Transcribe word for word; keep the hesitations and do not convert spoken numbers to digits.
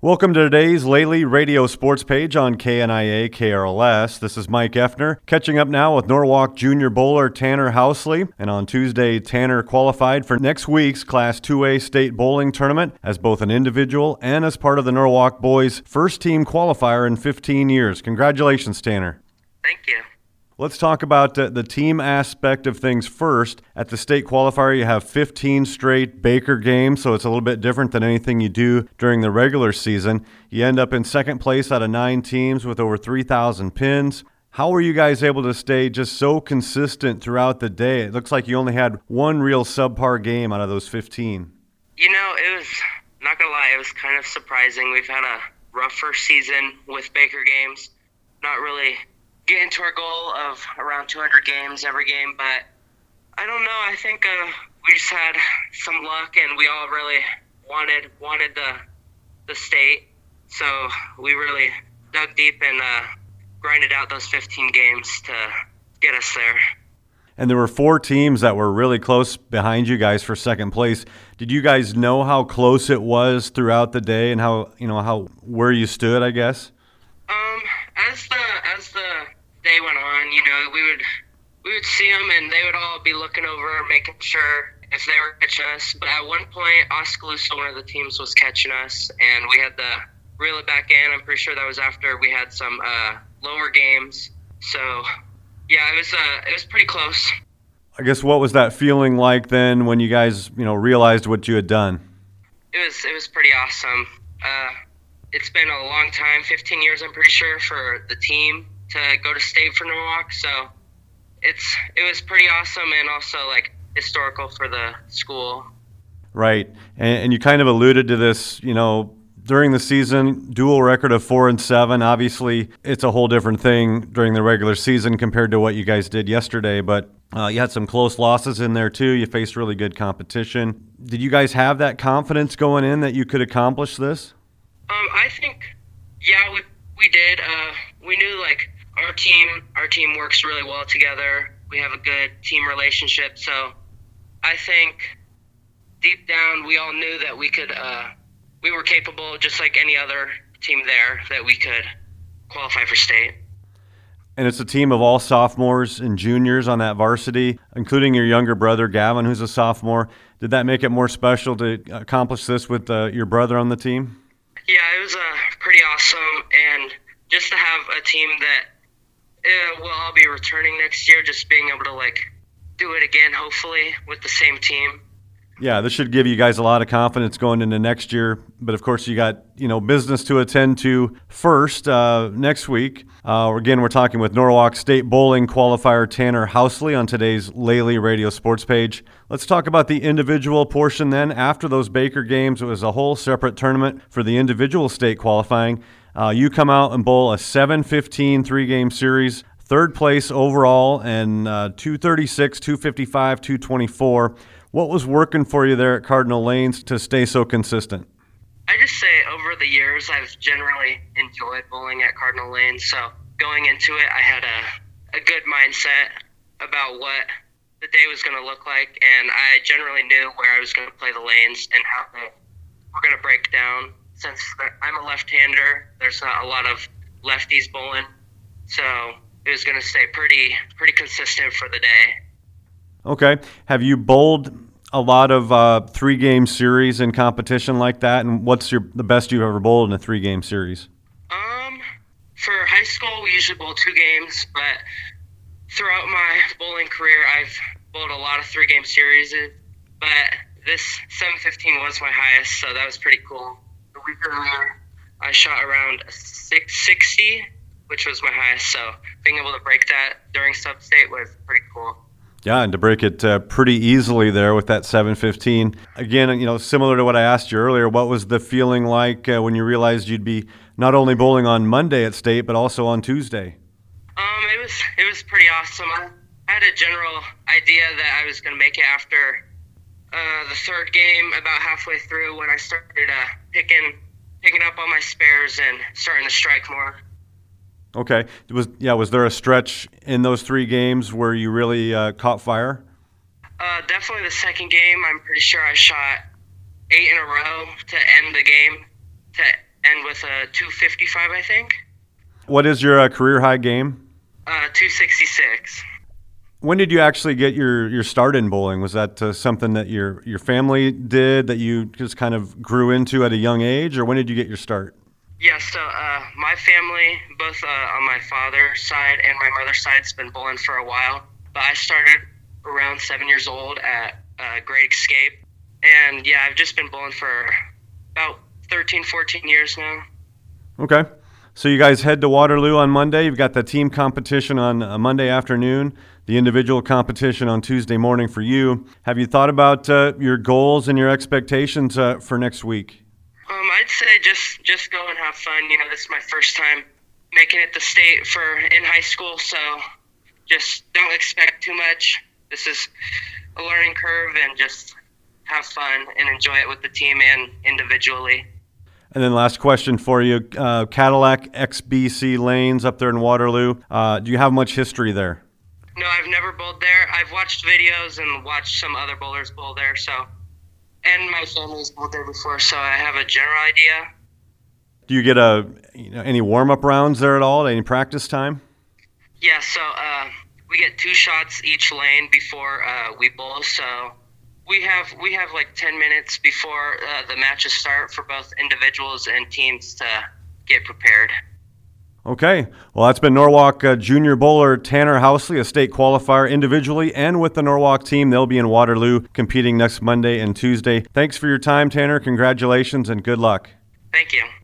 Welcome to today's Lely Radio Sports page on K N I A K R L S. This is Mike Effner, catching up now with Norwalk Junior Bowler Tanner Housley. And on Tuesday, Tanner qualified for next week's Class two A State Bowling Tournament as both an individual and as part of the Norwalk boys' first team qualifier in fifteen years. Congratulations, Tanner. Thank you. Let's talk about uh, the team aspect of things first. At the state qualifier, you have fifteen straight Baker games, so it's a little bit different than anything you do during the regular season. You end up in second place out of nine teams with over three thousand pins. How were you guys able to stay just so consistent throughout the day? It looks like you only had one real subpar game out of those fifteen. You know, it was, not going to lie, it was kind of surprising. We've had a rougher season with Baker games. Not really getting to our goal of around two hundred games every game, but I don't know. I think uh, we just had some luck, and we all really wanted wanted the the state, so we really dug deep and uh, grinded out those fifteen games to get us there. And there were four teams that were really close behind you guys for second place. Did you guys know how close it was throughout the day, and how you know how where you stood, I guess? Um, as the as the day went on, you know, we would we would see them, and they would all be looking over, making sure if they were catching us. But at one point, Oskaloosa, one of the teams, was catching us, and we had to reel it back in. I'm pretty sure that was after we had some uh, lower games. So, yeah, it was uh, it was pretty close. I guess what was that feeling like then when you guys, you know, realized what you had done? It was it was pretty awesome. Uh, it's been a long time, fifteen years, I'm pretty sure, for the team to go to state for Norwalk, so it's it was pretty awesome and also like historical for the school. Right, and, and you kind of alluded to this, you know, during the season, dual record of four and seven. Obviously, it's a whole different thing during the regular season compared to what you guys did yesterday, but uh, you had some close losses in there too. You faced really good competition. Did you guys have that confidence going in that you could accomplish this? Um, I think, yeah, we we did. Uh, we knew like our team our team works really well together. We have a good team relationship, so I think deep down we all knew that we could. Uh, we were capable, just like any other team there, that we could qualify for state. And it's a team of all sophomores and juniors on that varsity, including your younger brother, Gavin, who's a sophomore. Did that make it more special to accomplish this with uh, your brother on the team? Yeah, it was uh, pretty awesome, and just to have a team that uh, will all be returning next year, just being able to like do it again, hopefully, with the same team. Yeah, this should give you guys a lot of confidence going into next year. But of course, you got you know business to attend to first uh, next week. Uh, again, we're talking with Norwalk State Bowling qualifier Tanner Housley on today's Lely Radio Sports page. Let's talk about the individual portion then. After those Baker games, it was a whole separate tournament for the individual state qualifying. Uh, you come out and bowl a seven fifteen three-game series, third place overall, and uh, two thirty-six, two fifty-five, two twenty-four. What was working for you there at Cardinal Lanes to stay so consistent? I just say over the years, I've generally enjoyed bowling at Cardinal Lanes. So going into it, I had a, a good mindset about what the day was going to look like, and I generally knew where I was going to play the lanes and how they were going to break down. Since I'm a left-hander, there's not a lot of lefties bowling, so it was going to stay pretty pretty consistent for the day. Okay. Have you bowled a lot of uh, three-game series in competition like that? And what's your the best you've ever bowled in a three-game series? Um, for high school, we usually bowl two games, but throughout my bowling career, I've bowled a lot of three-game series. But this seven fifteen was my highest, so that was pretty cool. The week earlier, I shot around six sixty, which was my highest. So being able to break that during sub-state was pretty cool. Yeah, and to break it uh, pretty easily there with that seven fifteen. Again, you know, similar to what I asked you earlier, what was the feeling like uh, when you realized you'd be not only bowling on Monday at state, but also on Tuesday? Um, it was it was pretty awesome. I had a general idea that I was going to make it after uh, the third game, about halfway through, when I started uh, picking picking up on my spares and starting to strike more. Okay. Was yeah. Was there a stretch in those three games where you really uh, caught fire? Uh, definitely the second game. I'm pretty sure I shot eight in a row to end the game, to end with a two fifty-five, I think. What is your uh, career high game? Uh, two sixty-six. When did you actually get your, your start in bowling? Was that uh, something that your, your family did that you just kind of grew into at a young age, or when did you get your start? Yeah, so uh, my family, both uh, on my father's side and my mother's side, has been bowling for a while. But I started around seven years old at uh, Great Escape. And yeah, I've just been bowling for about thirteen, fourteen years now. Okay. So you guys head to Waterloo on Monday. You've got the team competition on a Monday afternoon, the individual competition on Tuesday morning for you. Have you thought about uh, your goals and your expectations uh, for next week? Um, I'd say just just go and have fun. You know, this is my first time making it to state for in high school, so just don't expect too much. This is a learning curve, and just have fun and enjoy it with the team and individually. And then last question for you, uh, Cadillac X B C Lanes up there in Waterloo. Uh, do you have much history there? No, I've never bowled there. I've watched videos and watched some other bowlers bowl there, so, and my family's bowled there before, so I have a general idea. Do you get a you know, any warm-up rounds there at all? Any practice time? Yeah, so uh, we get two shots each lane before uh, we bowl, so we have we have like ten minutes before uh, the matches start for both individuals and teams to get prepared. Okay. Well, that's been Norwalk uh, junior bowler Tanner Housley, a state qualifier individually and with the Norwalk team. They'll be in Waterloo competing next Monday and Tuesday. Thanks for your time, Tanner. Congratulations and good luck. Thank you.